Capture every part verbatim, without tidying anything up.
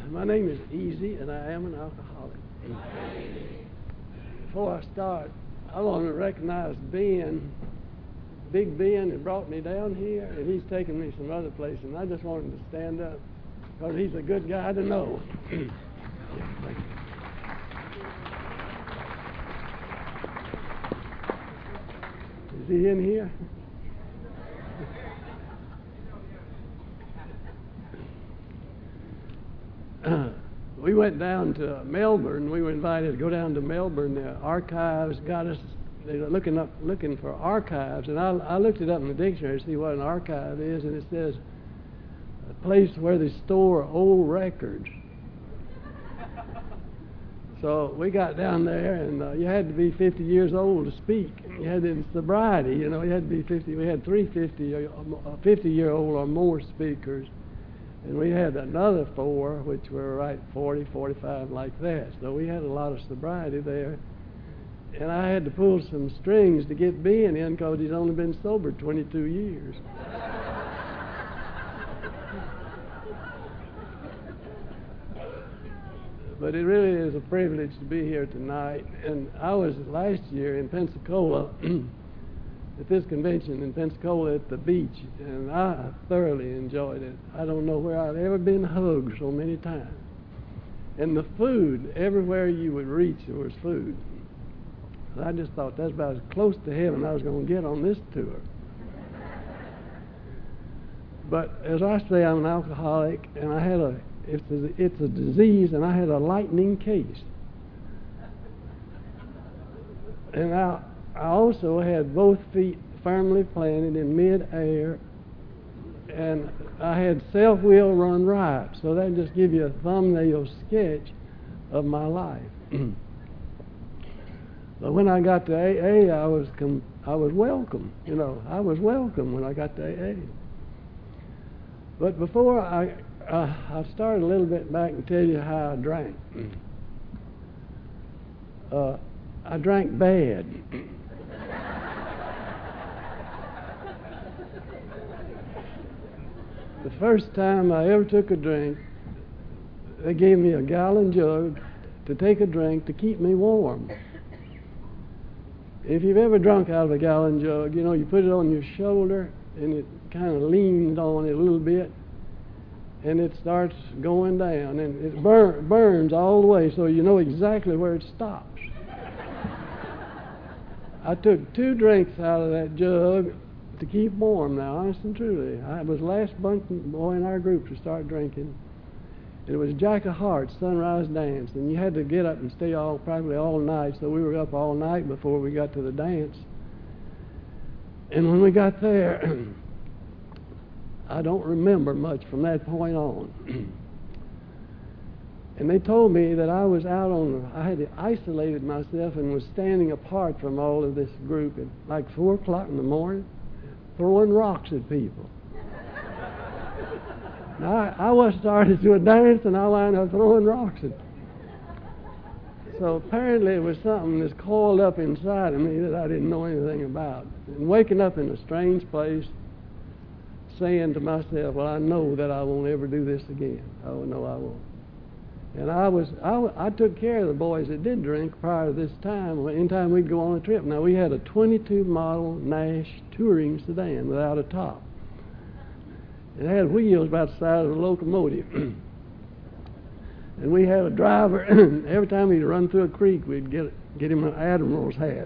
My name is Easy, and I am an alcoholic. Before I start, I want to recognize Ben, Big Ben, that brought me down here, and he's taken me some other places, and I just want him to stand up, because he's a good guy to know. Yeah, thank you. Is he in here? We went down to Melbourne. We were invited to go down to Melbourne. The archives got us. They were looking up, looking for archives, and I, I looked it up in the dictionary to see what an archive is, and it says a place where they store old records. So we got down there, and uh, you had to be fifty years old to speak. You had in sobriety, you know, you had to be fifty. We had three fifty-year-old or more speakers. And we had another four, which were right forty, forty-five, like that. So we had a lot of sobriety there. And I had to pull some strings to get Ben in, because he's only been sober twenty-two years. But it really is a privilege to be here tonight. And I was last year in Pensacola, at this convention in Pensacola at the beach, and I thoroughly enjoyed it. I don't know where I've ever been hugged so many times. And the food, everywhere you would reach, there was food. And I just thought that's about as close to heaven I was going to get on this tour. But as I say, I'm an alcoholic, and I had a, it's a, it's a disease, and I had a lightning case. And I, I also had both feet firmly planted in mid-air, and I had self-will run right. So that just gives you a thumbnail sketch of my life. But when I got to A A, I was com- I was welcome. You know, I was welcome when I got to A A. But before I uh, I started a little bit back and tell you how I drank. Uh, I drank bad. The first time I ever took a drink, they gave me a gallon jug to take a drink to keep me warm. If you've ever drunk out of a gallon jug, you know, you put it on your shoulder, and it kind of leans on it a little bit, and it starts going down, and it bur- burns all the way, so you know exactly where it stops. I took two drinks out of that jug to keep warm now, honest and truly. I was the last bunch boy in our group to start drinking. It was Jack of Hearts, Sunrise Dance, and you had to get up and stay all probably all night, so we were up all night before we got to the dance. And when we got there, I don't remember much from that point on. And they told me that I was out on, I had isolated myself and was standing apart from all of this group at like four o'clock in the morning, throwing rocks at people. Now, I, I was started to a dance, and I wound up throwing rocks at them. So apparently it was something that's coiled up inside of me that I didn't know anything about. And waking up in a strange place, saying to myself, well, I know that I won't ever do this again. Oh, no, I won't. And I was, I, I took care of the boys that did drink prior to this time. Anytime we'd go on a trip. Now, we had a twenty-two model Nash touring sedan without a top. It had wheels about the size of a locomotive. And we had a driver, every time he'd run through a creek, we'd get, get him an admiral's hat.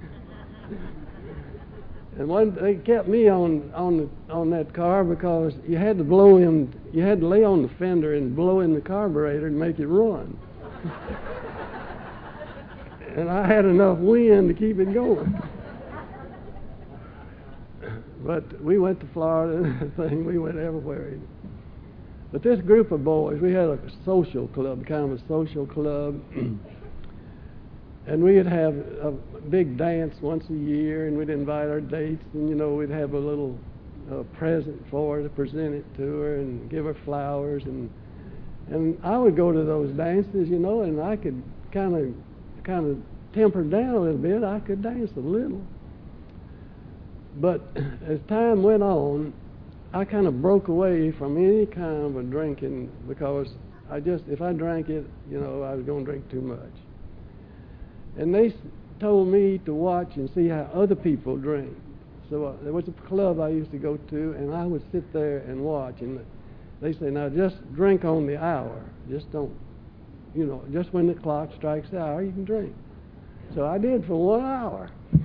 And one, they kept me on on the, on that car because you had to blow him. You had to lay on the fender and blow in the carburetor and make it run. And I had enough wind to keep it going. But we went to Florida and everything. We went everywhere. But this group of boys, we had a social club, kind of a social club. And we'd have a big dance once a year, and we'd invite our dates, and, you know, we'd have a little uh, present for her to present it to her and give her flowers. And and I would go to those dances, you know, and I could kind of kind of temper down a little bit. I could dance a little. But as time went on, I kind of broke away from any kind of a drinking because I just, if I drank it, you know, I was going to drink too much. And they told me to watch and see how other people drank. So uh, there was a club I used to go to, and I would sit there and watch. And they say, now just drink on the hour. Just don't, you know, just when the clock strikes the hour, you can drink. So I did for one hour.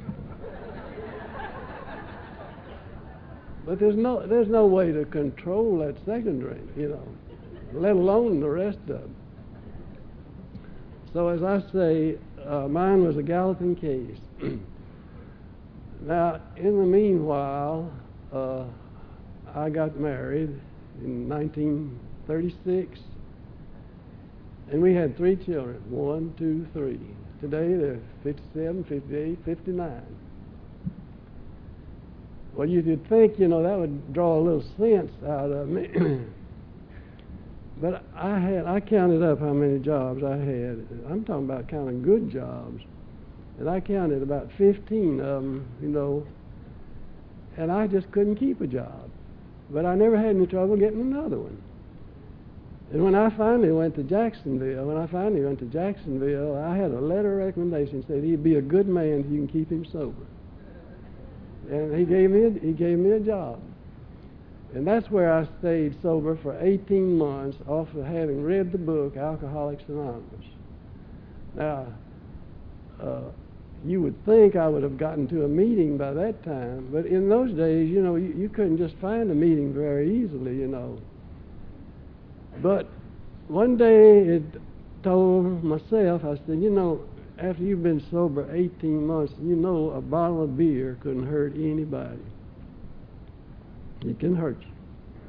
But there's no, there's no way to control that second drink, you know, let alone the rest of it. So as I say, uh, mine was a galloping case. Now, in the meanwhile, uh, I got married in nineteen thirty-six, and we had three children, one, two, three. Today they're fifty-seven, fifty-eight, fifty-nine. Well, you could think, you know, that would draw a little sense out of me. But I had, I counted up how many jobs I had. I'm talking about counting good jobs. And I counted about fifteen of them, you know, and I just couldn't keep a job. But I never had any trouble getting another one. And when I finally went to Jacksonville, when I finally went to Jacksonville, I had a letter of recommendation that said he'd be a good man if you can keep him sober. And he gave me a, he gave me a job. And that's where I stayed sober for eighteen months off of having read the book Alcoholics Anonymous. Now, uh, you would think I would have gotten to a meeting by that time, but in those days, you know, you, you couldn't just find a meeting very easily, you know. But one day it told myself, I said, you know, after you've been sober eighteen months, you know a bottle of beer couldn't hurt anybody. It can hurt you.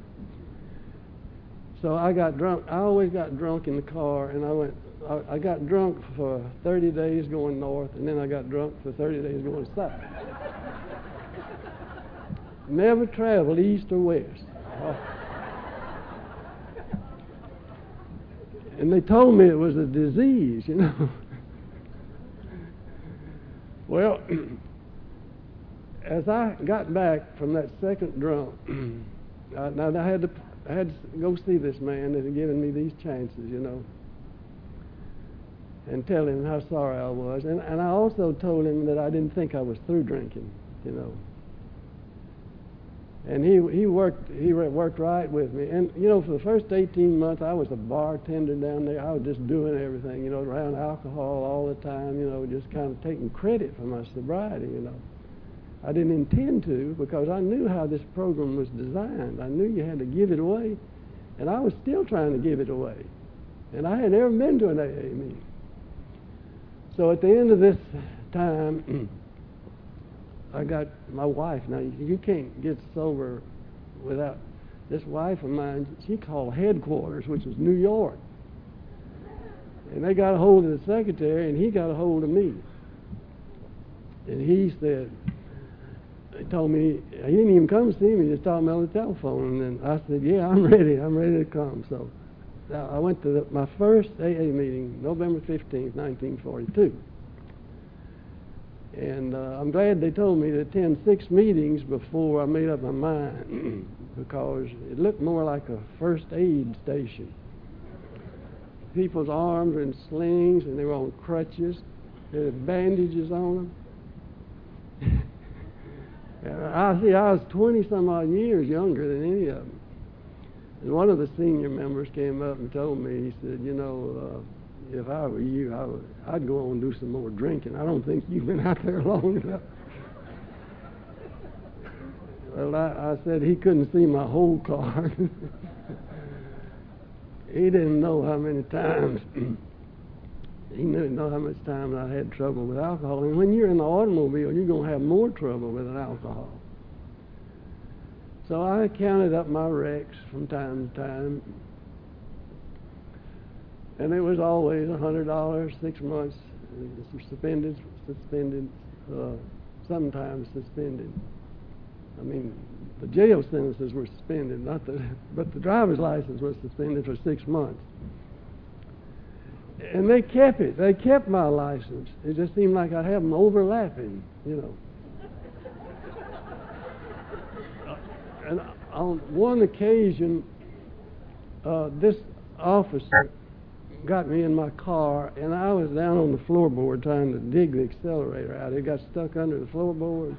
So I got drunk. I always got drunk in the car, and I went, I, I got drunk for thirty days going north, and then I got drunk for thirty days going south. Never traveled east or west. Oh. And they told me it was a disease, you know. Well, as I got back from that second drunk, I, now I had to I had to go see this man that had given me these chances, you know, and tell him how sorry I was. And, and I also told him that I didn't think I was through drinking, you know. And he he worked he worked right with me. And you know, for the first eighteen months, I was a bartender down there. I was just doing everything, you know, around alcohol all the time, you know, just kind of taking credit for my sobriety, you know. I didn't intend to, because I knew how this program was designed. I knew you had to give it away, and I was still trying to give it away. And I had never been to an A A meeting. So at the end of this time, I got my wife. Now, you can't get sober without this wife of mine. She called headquarters, which was New York. And they got a hold of the secretary, and he got a hold of me. And he said, he told me, he didn't even come see me, he just talked to me on the telephone. And then I said, yeah, I'm ready, I'm ready to come. So I went to the, my first A A meeting, November fifteenth, nineteen forty-two. And uh, I'm glad they told me to attend six meetings before I made up my mind, because it looked more like a first aid station. People's arms were in slings, and they were on crutches. They had bandages on them. And I see, I was twenty some odd years younger than any of them. And one of the senior members came up and told me, he said, you know, uh, if I were you, I would, I'd go on and do some more drinking. I don't think you've been out there long enough. Well, I, I said he couldn't see my whole card. He didn't know how many times, he didn't know how much time I had trouble with alcohol. And when you're in the automobile, you're going to have more trouble with alcohol. So I counted up my wrecks from time to time. And it was always one hundred dollars, six months, suspended, suspended, uh, sometimes suspended. I mean, the jail sentences were suspended, not the, but the driver's license was suspended for six months. And they kept it. They kept my license. It just seemed like I'd have them overlapping, you know. And on one occasion, uh, this officer got me in my car, and I was down on the floorboard trying to dig the accelerator out. It got stuck under the floorboard.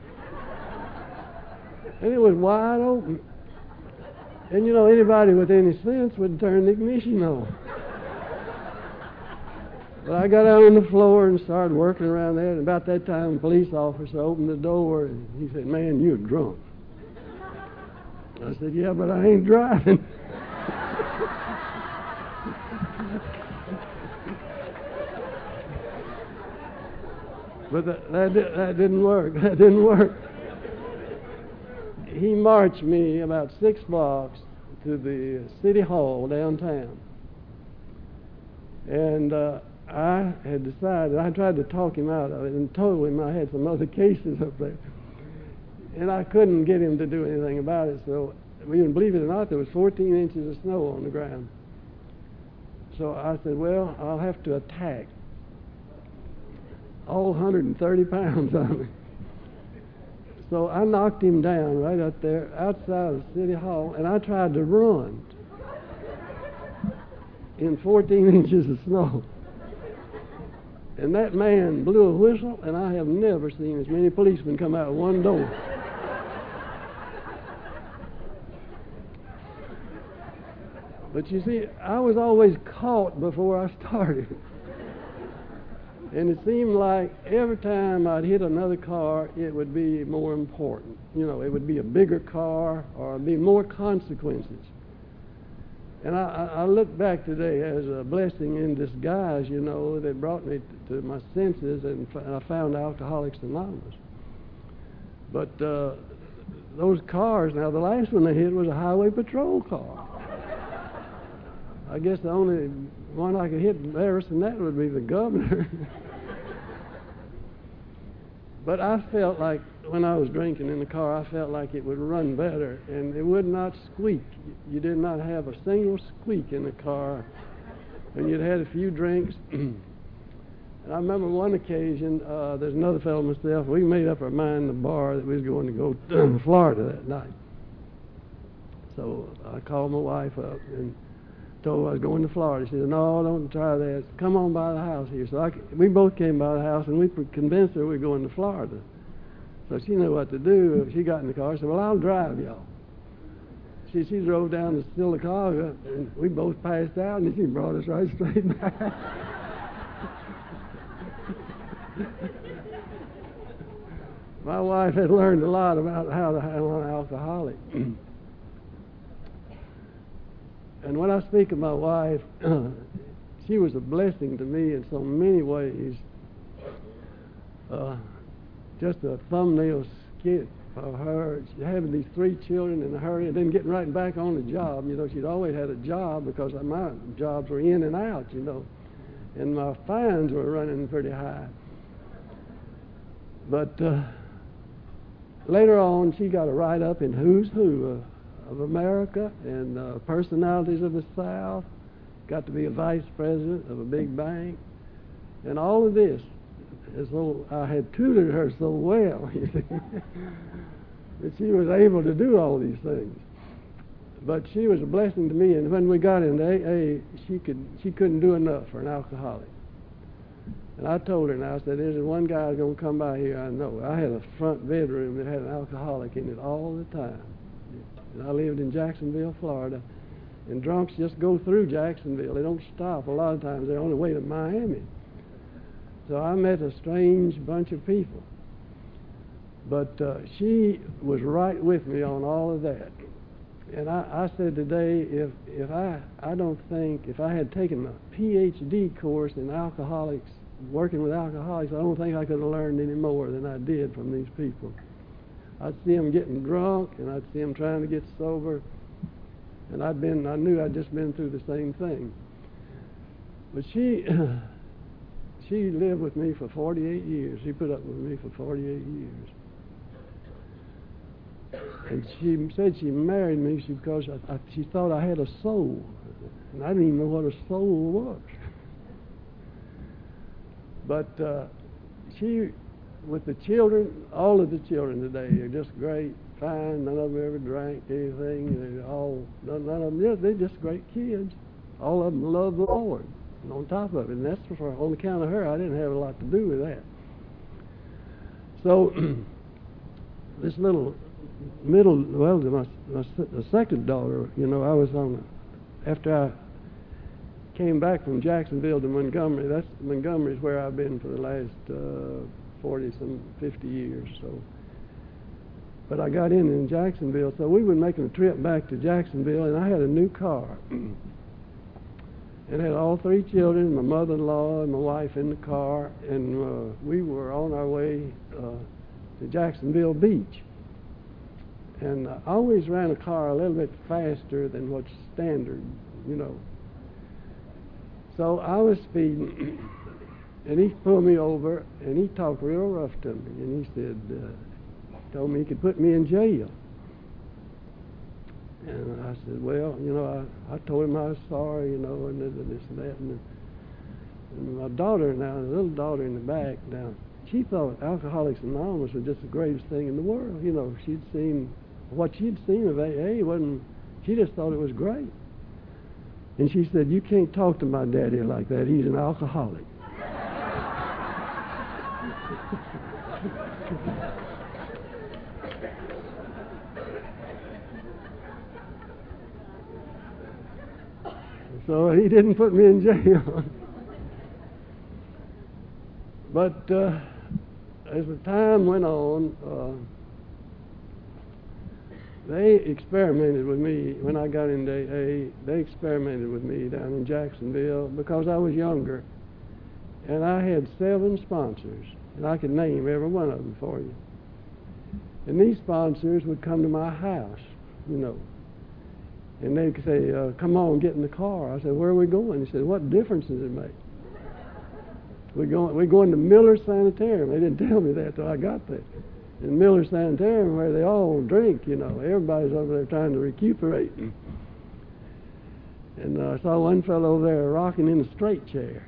And it was wide open. And you know, anybody with any sense would turn the ignition on. But I got out on the floor and started working around there, and about that time the police officer opened the door and he said, "Man, you're drunk." I said, "Yeah, but I ain't driving." But that, that, that didn't work. That didn't work. He marched me about six blocks to the city hall downtown. And uh, I had decided, I tried to talk him out of it and told him I had some other cases up there. And I couldn't get him to do anything about it. So, even believe it or not, there was fourteen inches of snow on the ground. So I said, well, I'll have to attack all one hundred thirty pounds of me. So I knocked him down right up there outside of City Hall, and I tried to run in fourteen inches of snow. And that man blew a whistle, and I have never seen as many policemen come out of one door. But you see, I was always caught before I started. And it seemed like every time I'd hit another car, it would be more important. You know, it would be a bigger car or be more consequences. And I, I look back today as a blessing in disguise, you know, that brought me to, to my senses, and, f- and I found Alcoholics Anonymous. But uh, those cars, now the last one they hit was a highway patrol car. I guess the only one I could hit worse than that would be the governor. But I felt like when I was drinking in the car, I felt like it would run better and it would not squeak. You did not have a single squeak in the car when you'd had a few drinks. And I remember one occasion, uh, there's another fellow and myself, we made up our mind in the bar that we was going to go to Florida that night. So I called my wife up and told her I was going to Florida. She said, "No, don't try that. Come on by the house here." So I, we both came by the house, and we convinced her we were going to Florida. So she knew what to do. She got in the car. She said, "Well, I'll drive y'all." She, she drove down to Sylacauga, and we both passed out, and she brought us right straight back. My wife had learned a lot about how to handle an alcoholic. And when I speak of my wife, she was a blessing to me in so many ways. Uh, just a thumbnail skit of her having these three children in a hurry and then getting right back on the job. You know, she'd always had a job because my jobs were in and out, you know, and my fines were running pretty high. But uh, later on, she got a write-up in Who's Who uh, of America and uh, personalities of the South, got to be a vice president of a big bank, and all of this, as though I had tutored her so well, you see, that she was able to do all these things. But she was a blessing to me, and when we got into A A, she could she couldn't do enough for an alcoholic. And I told her, and I said, "There's one guy going to come by here I know." I had a front bedroom that had an alcoholic in it all the time. And I lived in Jacksonville, Florida, and drunks just go through Jacksonville. They don't stop. A lot of times they're on the way to Miami. So I met a strange bunch of people. But uh, she was right with me on all of that. And I, I said today, if if I I don't think if I had taken a P H D course in alcoholics, working with alcoholics, I don't think I could have learned any more than I did from these people. I'd see them getting drunk, and I'd see them trying to get sober, and I'd been I knew I'd just been through the same thing. But she she lived with me for forty-eight years. She put up with me for forty-eight years. And she said she married me because I, I, she thought I had a soul. And I didn't even know what a soul was. But uh, she, with the children, all of the children today are just great, fine. None of them ever drank anything. They're all, none, none of them, they're just great kids. all of them loved the Lord. And on top of it, and that's for, on account of her, I didn't have a lot to do with that. So this little middle, well, my, my the second daughter, you know, I was on, after I came back from Jacksonville to Montgomery, that's Montgomery's where I've been for the last uh, forty some fifty years. So, but I got in in Jacksonville, so we were making a trip back to Jacksonville, and I had a new car. And had all three children, my mother-in-law and my wife in the car, and uh, we were on our way uh, to Jacksonville Beach. And I always ran a car a little bit faster than what's standard, you know. So I was speeding, and he pulled me over, and he talked real rough to me, and he said, uh, told me he could put me in jail. And I said, well, you know, I, I told him I was sorry, you know, and this and, this and that. And, and my daughter now, the little daughter in the back now, she thought Alcoholics Anonymous was just the greatest thing in the world. You know, she'd seen, what she'd seen of A A wasn't, she just thought it was great. And she said, you can't talk to my daddy like that. He's an alcoholic. So he didn't put me in jail. But uh, as the time went on, uh, they experimented with me. When I got into A A, they experimented with me down in Jacksonville because I was younger. And I had seven sponsors, and I could name every one of them for you. And these sponsors would come to my house, you know. And they'd say, uh, come on, get in the car. I said, where are we going? He said, what difference does it make? We're going, we're going to Miller Sanitarium. They didn't tell me that until I got there. In Miller Sanitarium, where they all drink, you know. Everybody's over there trying to recuperate. And uh, I saw one fellow over there rocking in a straight chair.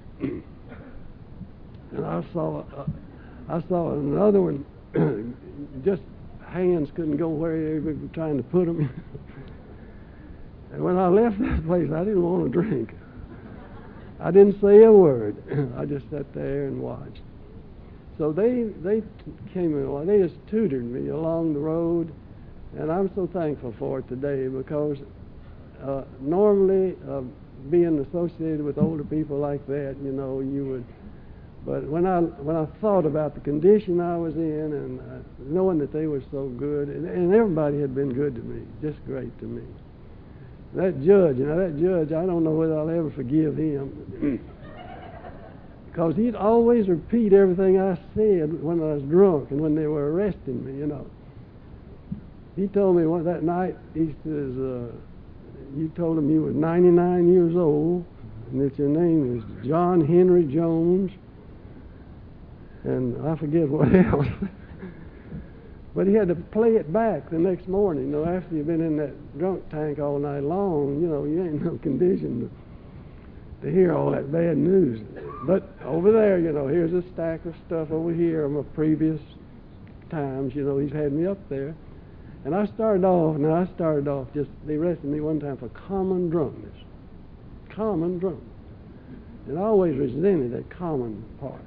And I saw, uh, I saw another one, just hands couldn't go where they were trying to put them. And when I left that place, I didn't want to drink. I didn't say a word. I just sat there and watched. So they they came along. They just tutored me along the road, and I'm so thankful for it today because uh, normally uh, being associated with older people like that, you know, you would. But when I when I thought about the condition I was in, and uh, knowing that they were so good, and, and everybody had been good to me, just great to me. That judge, you know, that judge, I don't know whether I'll ever forgive him. Because he'd always repeat everything I said when I was drunk and when they were arresting me, you know. He told me one that night, he says, uh, you told him you were ninety-nine years old and that your name is John Henry Jones, and I forget what else. But he had to play it back the next morning. You know, after you've been in that drunk tank all night long, you know, you ain't no condition to, to hear all that bad news. But over there, you know, here's a stack of stuff over here of my previous times. You know, he's had me up there. And I started off, now I started off just, they arrested me one time for common drunkenness. Common drunkenness. And I always resented that common part.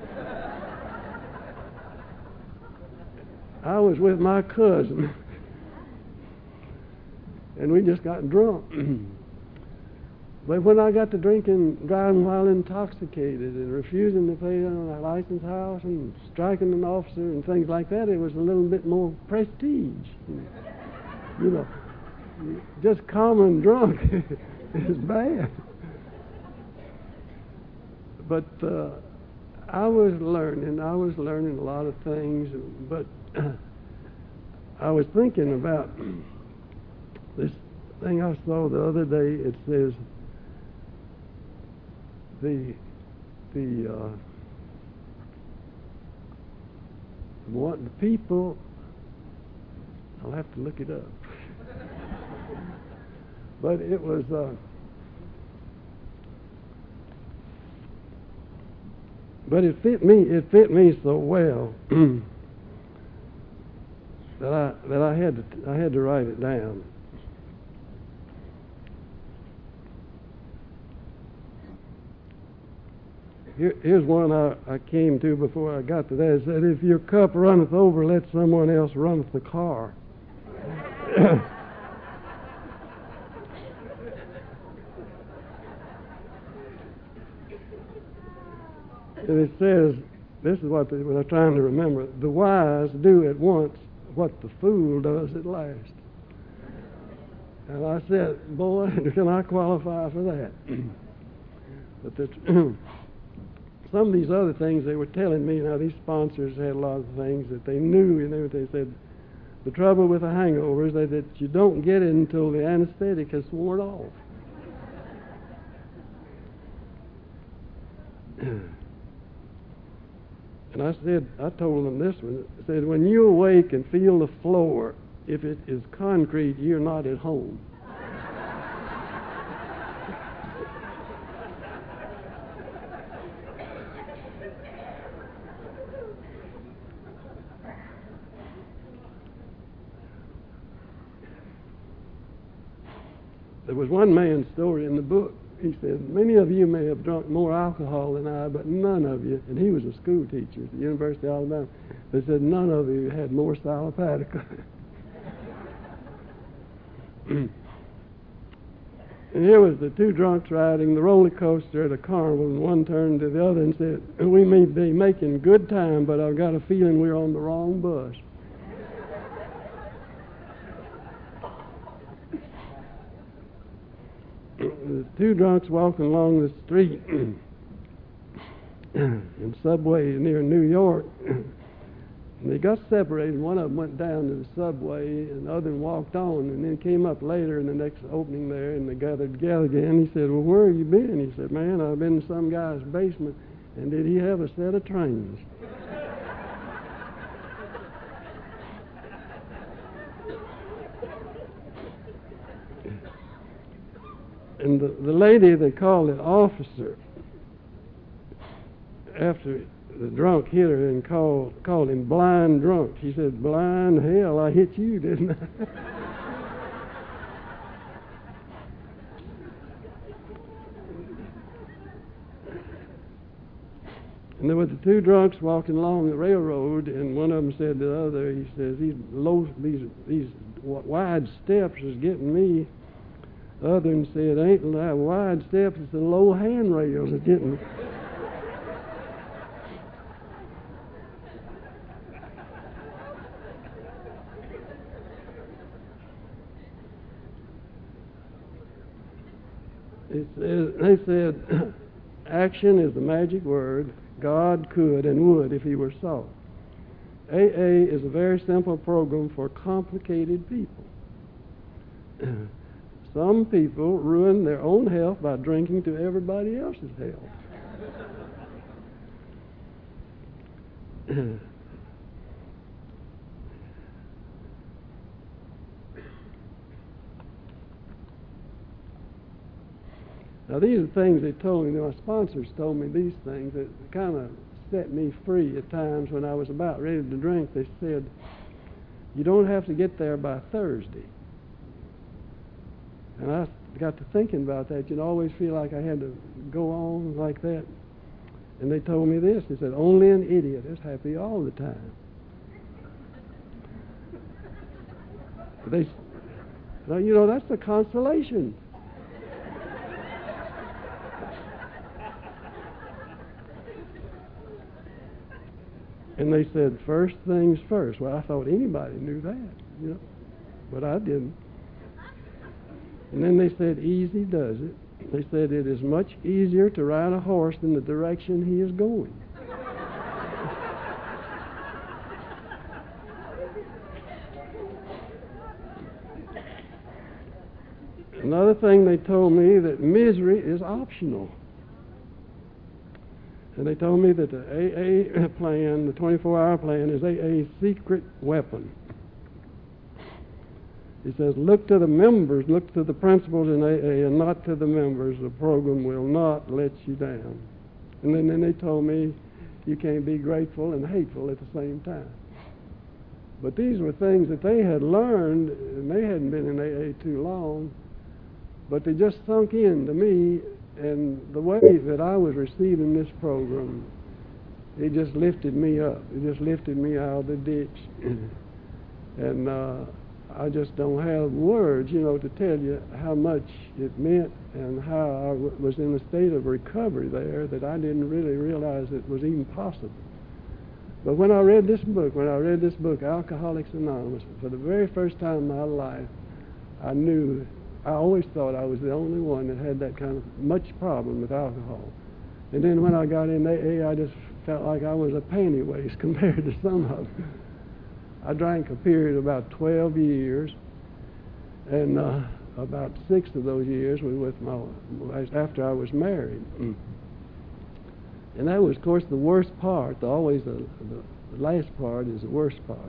I was with my cousin, and we just got drunk. But when I got to drinking, driving while intoxicated, and refusing to pay on a license house, and striking an officer, and things like that, it was a little bit more prestige. You know, just common drunk is bad. But uh, I was learning. I was learning a lot of things, but I was thinking about this thing I saw the other day. It says the the uh, what the people. I'll have to look it up. But it was. Uh, but it fit me. It fit me so well. That I that I had to I had to write it down. Here, here's one I, I came to before I got to that. It said, if your cup runneth over, let someone else runneth the car. And it says, this is what, they, what I'm trying to remember, the wise do at once what the fool does at last. And I said, boy, can I qualify for that? But the, some of these other things they were telling me, now these sponsors had a lot of things that they knew, you know, they said, the trouble with a hangover is that, that you don't get it until the anesthetic has worn off. And I said, I told them this one, I said, when you awake and feel the floor, if it is concrete, you're not at home. There was one man's story in the book. He said, many of you may have drunk more alcohol than I, but none of you, and he was a school teacher at the University of Alabama, they said none of you had more salopatica. And here was the two drunks riding the roller coaster at a carnival, and one turned to the other and said, we may be making good time, but I've got a feeling we're on the wrong bus. The two drunks walking along the street in subway near New York, and they got separated. One of them went down to the subway, and the other one walked on, and then came up later in the next opening there, and they gathered together again. He said, well, where have you been? He said, man, I've been in some guy's basement, and did he have a set of trains? And the, the lady, they called it officer, after the drunk hit her and called, called him blind drunk. She said, blind hell, I hit you, didn't I? And there were the two drunks walking along the railroad, and one of them said to the other, he says, these low, these, these wide steps is getting me. The other one said, ain't that wide steps, it's the low handrails that's getting me. It says, they said, action is the magic word. God could and would if he were sought. A A is a very simple program for complicated people. Some people ruin their own health by drinking to everybody else's health. Now, these are things they told me. My sponsors told me these things that kind of set me free at times when I was about ready to drink. They said, you don't have to get there by Thursday. And I got to thinking about that. You'd always feel like I had to go on like that. And they told me this. They said, only an idiot is happy all the time. They, now, you know, that's the consolation. And they said, first things first. Well, I thought anybody knew that, you know, but I didn't. And then they said, easy does it. They said, it is much easier to ride a horse in the direction he is going. Another thing they told me, that misery is optional. And they told me that the A A plan, the twenty-four hour plan, is A A's secret weapon. He says, look to the members, look to the principals in A A and not to the members. The program will not let you down. And then, then they told me you can't be grateful and hateful at the same time. But these were things that they had learned, and they hadn't been in A A too long, but they just sunk in to me And the way that I was receiving this program, it just lifted me up. It just lifted me out of the ditch. And uh, I just don't have words, you know, to tell you how much it meant and how I w- was in a state of recovery there that I didn't really realize it was even possible. But when I read this book, when I read this book, Alcoholics Anonymous, for the very first time in my life, I knew, I always thought I was the only one that had that kind of much problem with alcohol. And then when I got in A A, I just felt like I was a panty waist compared to some of them. I drank a period of about twelve years, and uh, about six of those years were with my, after I was married. And that was, of course, the worst part. Always the, the last part is the worst part.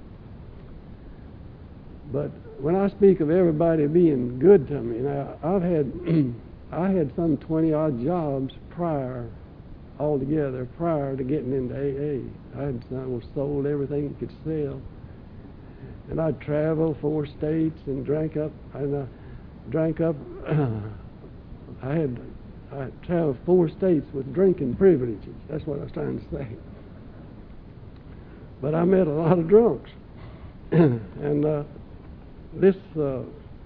But when I speak of everybody being good to me, now I've had, I had some twenty odd jobs prior, altogether, prior to getting into A A. I had I sold everything you could sell. And I'd travel four states and drank up, and I drank up, I had, I traveled four states with drinking privileges. That's what I was trying to say. But I met a lot of drunks. and uh, this, uh,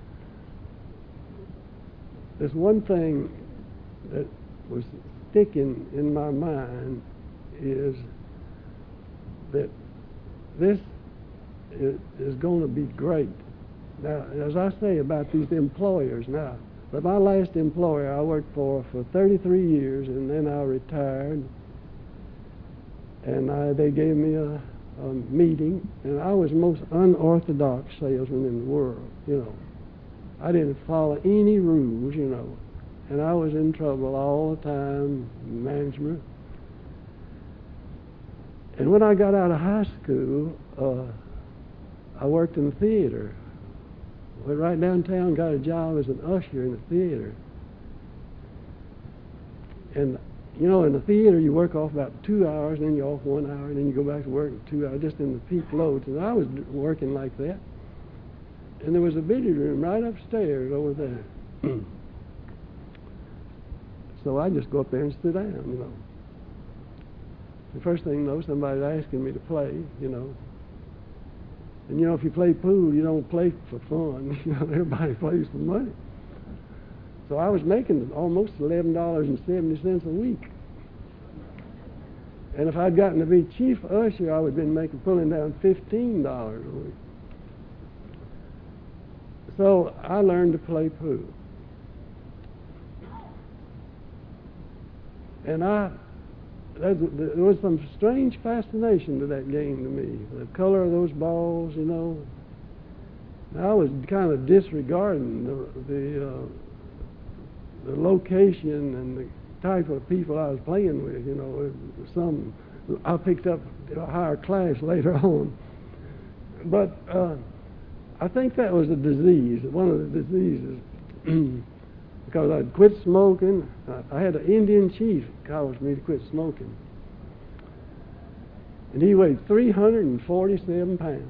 this one thing that was sticking in my mind is that this is going to be great. Now, as I say about these employers now, but my last employer I worked for for thirty-three years, and then I retired, and I, they gave me a, a meeting, and I was the most unorthodox salesman in the world, you know. I didn't follow any rules, you know, and I was in trouble all the time, management. And when I got out of high school, uh, I worked in the theater. Went right downtown, got a job as an usher in the theater. And, you know, in the theater, you work off about two hours, and then you're off one hour, and then you go back to work two hours, just in the peak loads. And I was working like that. And there was a billiard room right upstairs over there. So I just go up there and sit down, you know. The first thing you know, somebody's asking me to play, you know. And, you know, if you play pool, you don't play for fun. You know, everybody plays for money. So I was making almost eleven dollars and seventy cents a week. And if I'd gotten to be chief usher, I would have been making, pulling down fifteen dollars a week. So I learned to play pool. And I... There was some strange fascination to that game to me. The color of those balls, you know. I was kind of disregarding the the, uh, the location and the type of people I was playing with. You know, some I picked up a higher class later on. But uh, I think that was a disease, one of the diseases. Because I'd quit smoking. I had an Indian chief cause me to quit smoking. And he weighed three hundred forty-seven pounds.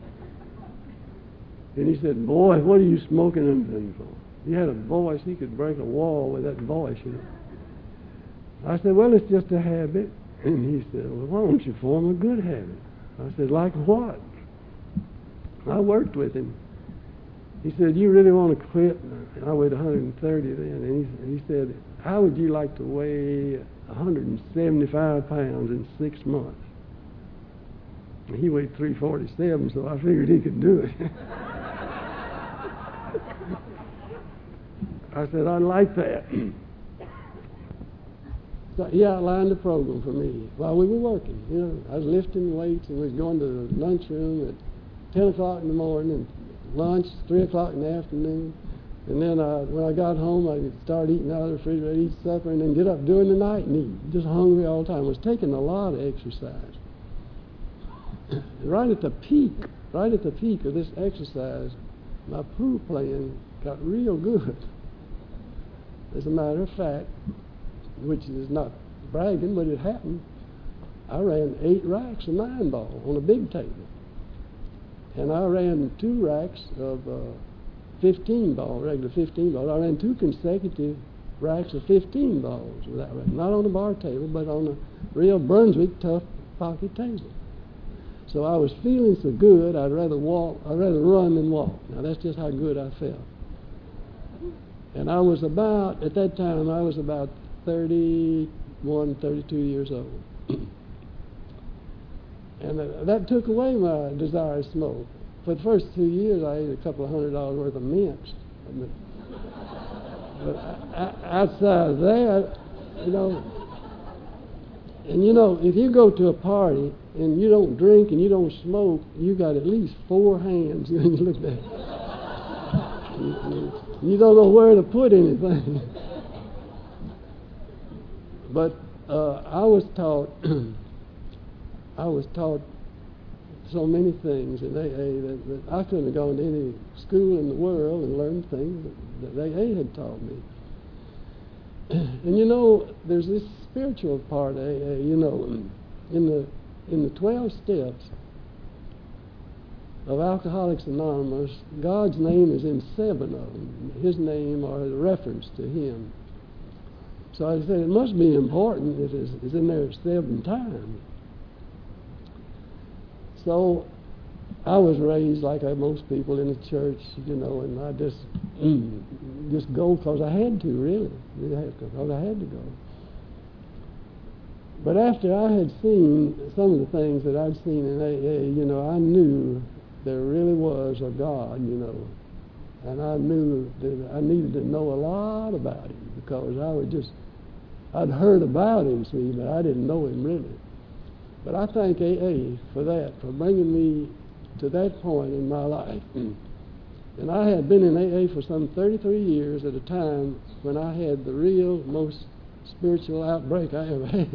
And he said, "Boy, what are you smoking them things for?" He had a voice, he could break a wall with that voice, you know. I said, "Well, it's just a habit." And he said, "Well, why don't you form a good habit?" I said, "Like what?" I worked with him. He said, "You really want to quit?" And I weighed one hundred thirty then. And he, he said, "How would you like to weigh one hundred seventy-five pounds in six months?" And he weighed three forty-seven, so I figured he could do it. I said, "I'd like that." So he outlined the program for me while we were working. You know, I was lifting weights, and we was going to the lunchroom at ten o'clock in the morning, and lunch, three o'clock in the afternoon, and then uh, when I got home, I could start eating out of the refrigerator, eat supper, and then get up during the night and eat. Just hungry all the time. I was taking a lot of exercise. Right at the peak, right at the peak of this exercise, my pool playing got real good. As a matter of fact, which is not bragging, but it happened, I ran eight racks of nine ball on a big table. And I ran two racks of uh, fifteen ball, regular fifteen ball. I ran two consecutive racks of fifteen balls without running. Not on a bar table, but on a real Brunswick tough pocket table. So I was feeling so good, I'd rather walk, I'd rather run than walk. Now that's just how good I felt. And I was about, at that time, I was about thirty-one, thirty-two years old. And uh, that took away my desire to smoke. For the first two years, I ate a couple of hundred dollars worth of mints. But, but outside of that, you know, and you know, if you go to a party and you don't drink and you don't smoke, you got at least four hands. You look at it. You, you don't know where to put anything. But uh, I was taught, I was taught so many things in A A that, that I couldn't have gone to any school in the world and learned things that, that A A had taught me. And you know, there's this spiritual part of A A. You know, in the in the twelve steps of Alcoholics Anonymous, God's name is in seven of them. His name or a reference to Him. So I said it must be important if it's, it's in there seven times. So I was raised like most people in the church, you know, and I just mm, just go because I had to, really, because I had to go. But after I had seen some of the things that I'd seen in A A, you know, I knew there really was a God, you know, and I knew that I needed to know a lot about Him because I was just, I'd heard about Him, see, but I didn't know Him really. But I thank A A for that, for bringing me to that point in my life. And I had been in A A for some thirty-three years at a time when I had the real most spiritual outbreak I ever had.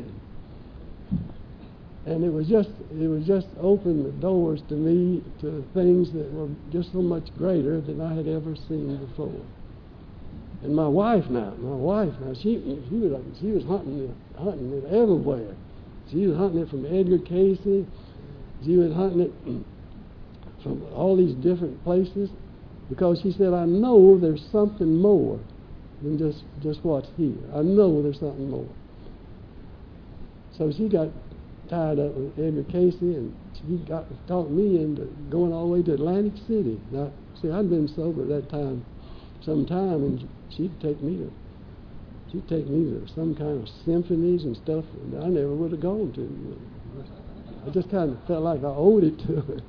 And it was just it was just opened the doors to me to things that were just so much greater than I had ever seen before. And my wife now, my wife now, she she was she was hunting it, hunting it everywhere. She was hunting it from Edgar Casey. She was hunting it from all these different places because she said, I know there's something more than just, just what's here. I know there's something more. So she got tied up with Edgar Casey, and she got talked me into going all the way to Atlantic City. Now, see, I'd been sober at that time some time, and she'd take me to she'd take me to some kind of symphonies and stuff that I never would have gone to. I just kind of felt like I owed it to her.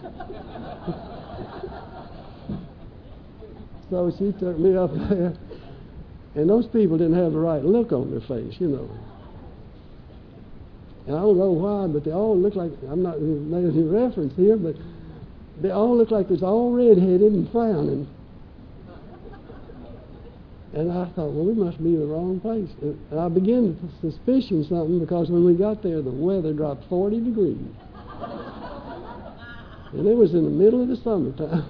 So she took me up there, and those people didn't have the right look on their face, you know. And I don't know why, but they all look like, I'm not making any reference here, but they all look like they're all red-headed and frowning. And I thought, well, we must be in the wrong place. And I began to suspicion something because when we got there, the weather dropped forty degrees. And it was in the middle of the summertime.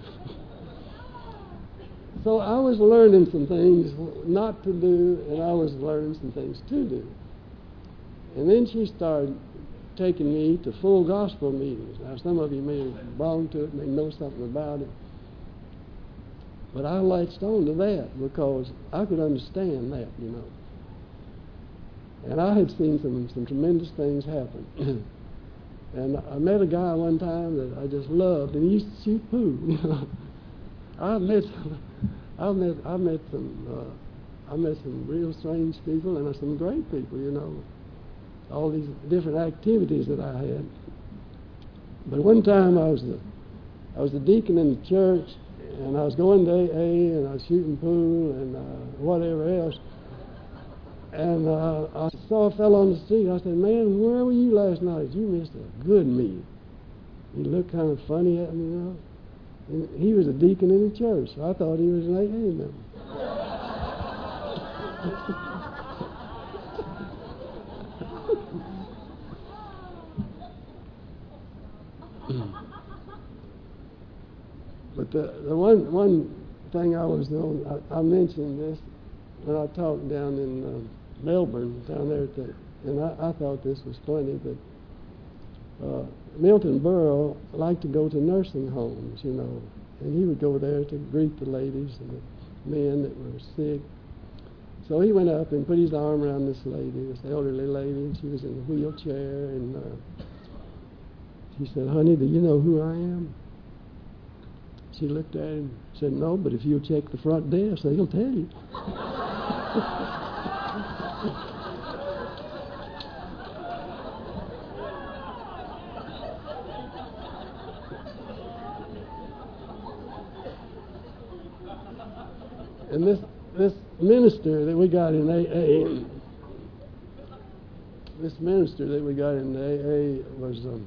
So I was learning some things not to do, and I was learning some things to do. And then she started taking me to full gospel meetings. Now, some of you may have belonged to it, may know something about it. But I latched on to that because I could understand that, you know. And I had seen some, some tremendous things happen. And I met a guy one time that I just loved, and he used to shoot poo, you know. I met some, I met, I met some, uh, I met some real strange people and some great people, you know. All these different activities that I had. But one time I was the, I was the deacon in the church, and I was going to A A, and I was shooting pool and uh, whatever else. And uh, I saw a fellow on the street. I said, man, where were you last night? You missed a good meal. He looked kind of funny at me, you know. And he was a deacon in the church, so I thought he was an A A member. But the, the one one thing I was on, I, I mentioned this when I talked down in uh, Melbourne, down there at the, and I, I thought this was funny, but uh, Milton Berle liked to go to nursing homes, you know, and he would go there to greet the ladies and the men that were sick. So he went up and put his arm around this lady, this elderly lady, and she was in a wheelchair, and uh, he said, "Honey, do you know who I am?" She looked at him and said, "No, but if you'll check the front desk, they'll tell you." And this this minister that we got in A A, this minister that we got in A A was, um,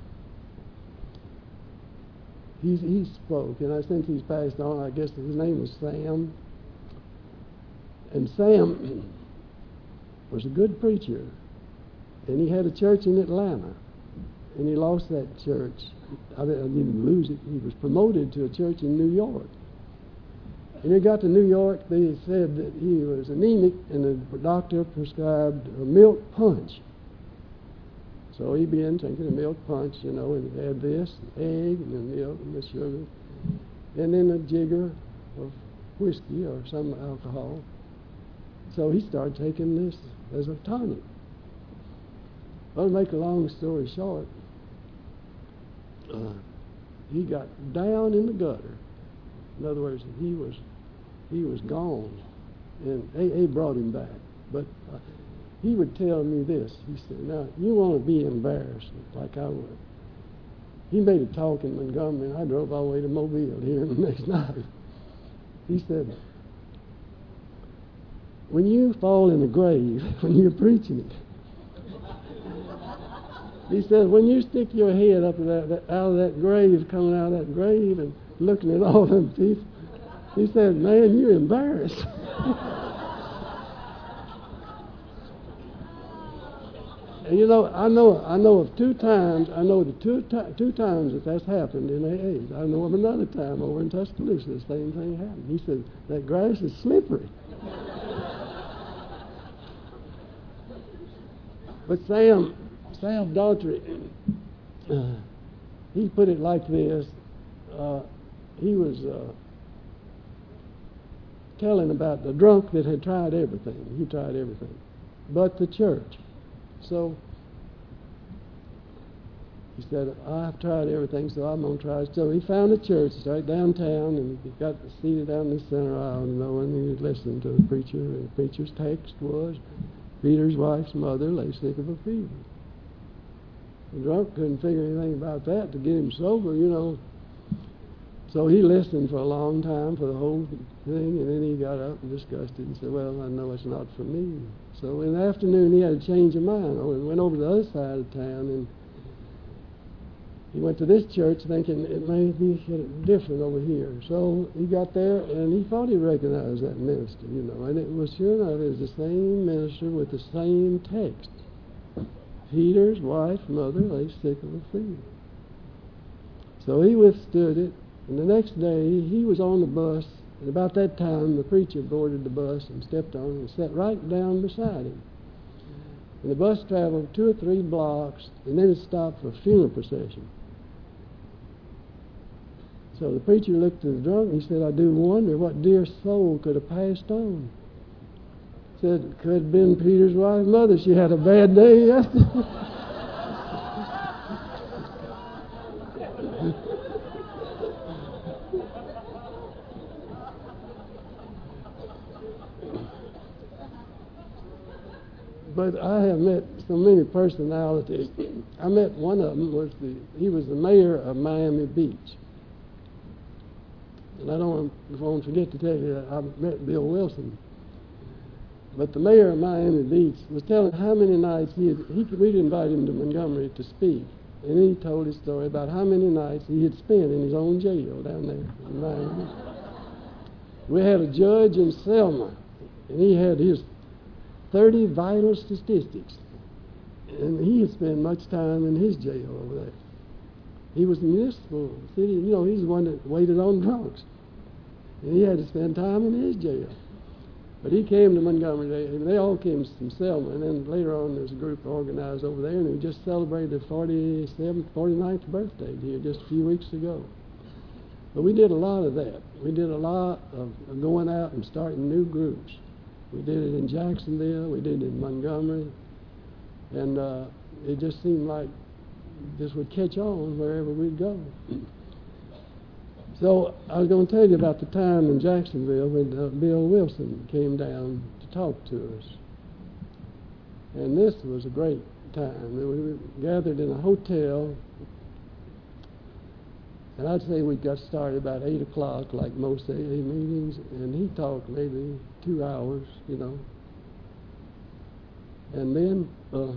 he, he spoke, and I think he's passed on. I guess his name was Sam. And Sam was a good preacher, and he had a church in Atlanta, and he lost that church. I didn't lose it. He was promoted to a church in New York. And he got to New York, they said that he was anemic, and the doctor prescribed a milk punch. So he began drinking a milk punch, you know, and he had this, egg, and the milk, and the sugar, and then a jigger of whiskey or some alcohol. So he started taking this as a tonic. Well, to make a long story short, uh, he got down in the gutter. In other words, he was he was gone, and A A brought him back. But uh, he would tell me this. He said, "Now, you want to be embarrassed like I would." He made a talk in Montgomery, and I drove all the way to Mobile here the next night. He said, "When you fall in the grave, when you're preaching it," he said, "when you stick your head up that, that, out of that grave, coming out of that grave, and looking at all them people," he said, "Man, you're embarrassed." And you know, I know, I know of two times. I know the two ti- two times that that's happened in A A. I know of another time over in Tuscaloosa, the same thing happened. He said that grass is slippery. But Sam, Sam Daughtry, uh, he put it like this. Uh, he was uh, telling about the drunk that had tried everything. He tried everything, but the church. So he said, "I've tried everything, so I'm going to try." So he found a church right downtown, and he got seated down in the center aisle, you know, and he listened to the preacher. And the preacher's text was, "Peter's wife's mother lay sick of a fever." The drunk couldn't figure anything about that to get him sober, you know. So he listened for a long time for the whole thing, and then he got up and discussed it and said, "Well, I know it's not for me." So in the afternoon, he had a change of mind and went over to the other side of town, and he went to this church thinking it may be different over here. So he got there, and he thought he recognized that minister, you know, and it was sure enough, it was the same minister with the same text. Peter's wife, mother, lay sick of a fever. So he withstood it, and the next day he was on the bus, and about that time the preacher boarded the bus and stepped on it and sat right down beside him. And the bus traveled two or three blocks, and then it stopped for a funeral procession. So the preacher looked at the drunk and he said, "I do wonder what dear soul could have passed on." Said, "It could have been Peter's wife, mother. She had a bad day yesterday." But I have met so many personalities. I met one of them, was the he was the mayor of Miami Beach. And I don't want to forget to tell you that I met Bill Wilson. But the mayor of Miami Beach was telling how many nights he had, he we'd invite him to Montgomery to speak. And he told his story about how many nights he had spent in his own jail down there in Miami Beach. We had a judge in Selma, and he had his thirty vital statistics. And he had spent much time in his jail over there. He was the municipal city, you know, he's the one that waited on drunks. And he had to spend time in his jail. But he came to Montgomery. They, they all came from Selma, and then later on there's a group organized over there, and we just celebrated the forty-seventh, forty-ninth birthday here just a few weeks ago. But we did a lot of that. We did a lot of going out and starting new groups. We did it in Jacksonville. We did it in Montgomery. And uh, it just seemed like this would catch on wherever we'd go. So I was going to tell you about the time in Jacksonville when uh, Bill Wilson came down to talk to us. And this was a great time. We were gathered in a hotel, and I'd say we got started about eight o'clock, like most A A meetings, and he talked maybe two hours, you know. And then uh,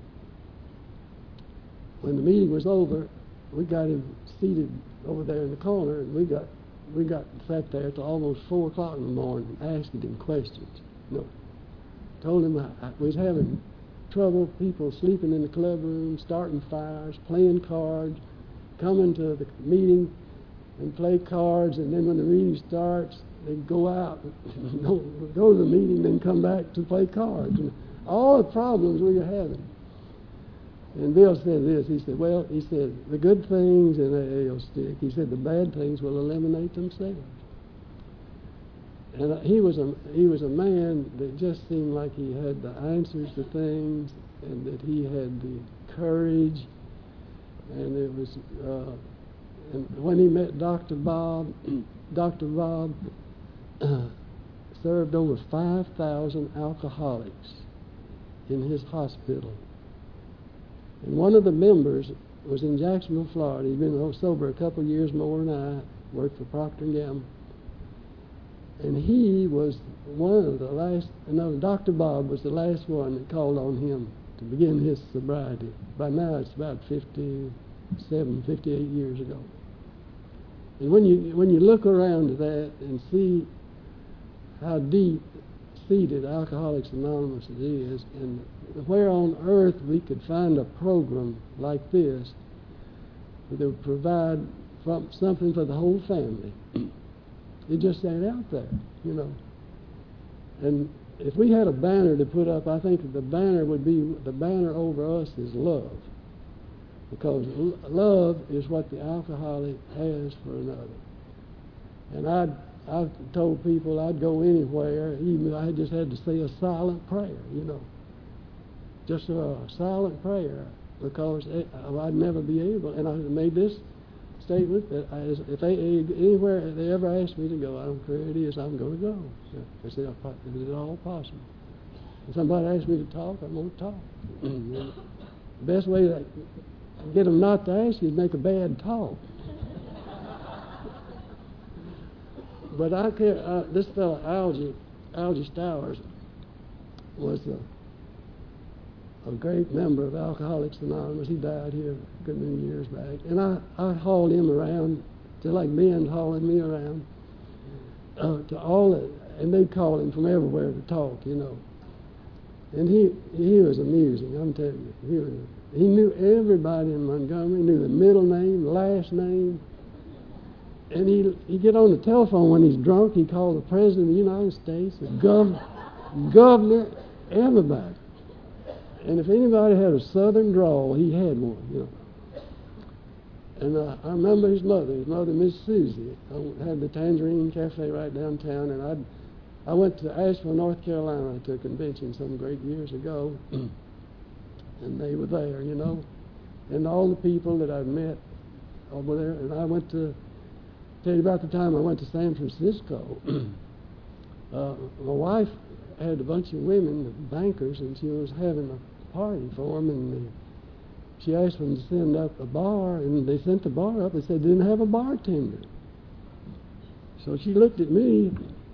when the meeting was over, we got him seated over there in the corner, and we got we got sat there till almost four o'clock in the morning, asking him questions. You know, told him I, I, we was having trouble, people sleeping in the club room, starting fires, playing cards, coming to the meeting and play cards, and then when the meeting starts, they go out, go, go to the meeting, then come back to play cards. And all the problems we were having. And Bill said this, he said, well, he said, the good things in A A will stick. He said, the bad things will eliminate themselves. And uh, he was a he was a man that just seemed like he had the answers to things, and that he had the courage. And it was, uh, and when he met Doctor Bob, Doctor Bob uh, served over five thousand alcoholics in his hospital. And one of the members was in Jacksonville, Florida. He'd been sober a couple of years more than I, worked for Procter and Gamble. And he was one of the last, no, Doctor Bob was the last one that called on him to begin his sobriety. By now it's about fifty-seven, fifty-eight years ago. And when you when you look around at that and see how deep seated Alcoholics Anonymous is, and where on earth we could find a program like this that would provide from something for the whole family. It just ain't out there, you know. And if we had a banner to put up, I think that the banner would be, the banner over us is love. Because l- love is what the alcoholic has for another. And I'd, I've told people I'd go anywhere, even I just had to say a silent prayer, you know. Just a silent prayer, because it, I'd never be able, and I made this statement that I, if they anywhere they ever ask me to go, I don't care where it is, I'm going to go. So I said, is it all possible? If somebody asks me to talk, I'm going to talk. The best way to get them not to ask you is make a bad talk. But I care. Uh, this fellow Algie, Algie Stowers, was a, a great member of Alcoholics Anonymous. He died here a good many years back, and I, I hauled him around, just like Ben hauling me around, uh, to all the, and they'd call him from everywhere to talk, you know. And he he was amusing, I'm telling you. He was, he knew everybody in Montgomery, knew the middle name, last name. And he he'd get on the telephone when he's drunk. He called the President of the United States, the gov- governor, everybody. And if anybody had a southern drawl, he had one, you know. And uh, I remember his mother, his mother, Miss Susie, I had the Tangerine Cafe right downtown, and I'd, I went to Asheville, North Carolina to a convention some great years ago, and they were there, you know, and all the people that I've met over there. And I went to, tell you about the time I went to San Francisco. uh, my wife had a bunch of women, bankers, and she was having a party for them, and they, she asked them to send up a bar, and they sent the bar up and said they didn't have a bartender. So she looked at me,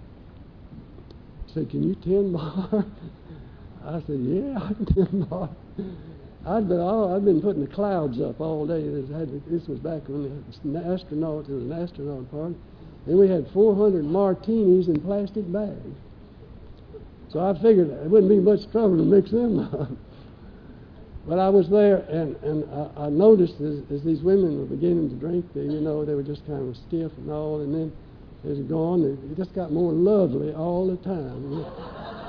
said, "Can you tend bar?" I said, "Yeah, I can tend bar." I'd been all, I'd been putting the clouds up all day. This, had, this was back when the astronaut, it was an astronaut party, and we had four hundred martinis in plastic bags. So I figured it wouldn't be much trouble to mix them up. But I was there, and, and I, I noticed as, as these women were beginning to drink, they, you know, they were just kind of stiff and all, and then as it go on, they just got more lovely all the time. You know?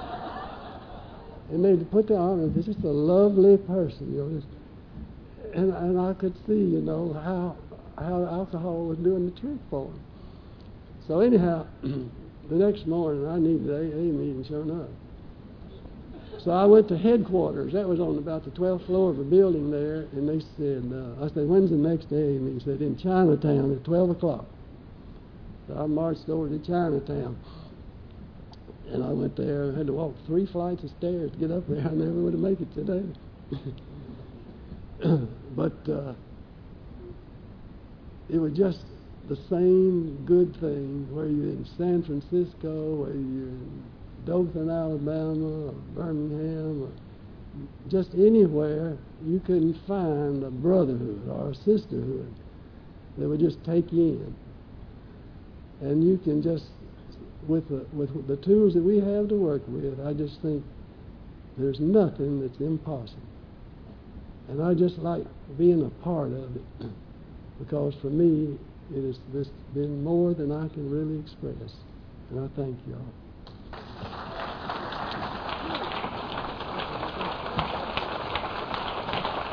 And they'd put their arm in, they're just a lovely person, you know. Just, and, and I could see, you know, how how alcohol was doing the trick for them. So anyhow, the next morning I needed an A A meeting, sure enough. So I went to headquarters. That was on about the twelfth floor of a building there, and they said, uh, I said, when's the next A A meeting? He said, in Chinatown at twelve o'clock. So I marched over to Chinatown, and I went there. I had to walk three flights of stairs to get up there. I never would have made it today. But uh, it was just the same good thing, where you're in San Francisco, where you're in Dothan, Alabama, or Birmingham, or just anywhere, you couldn't find a brotherhood or a sisterhood that would just take you in. And you can just, with the, with the tools that we have to work with, I just think there's nothing that's impossible. And I just like being a part of it, because for me, it has just been more than I can really express. And I thank you all.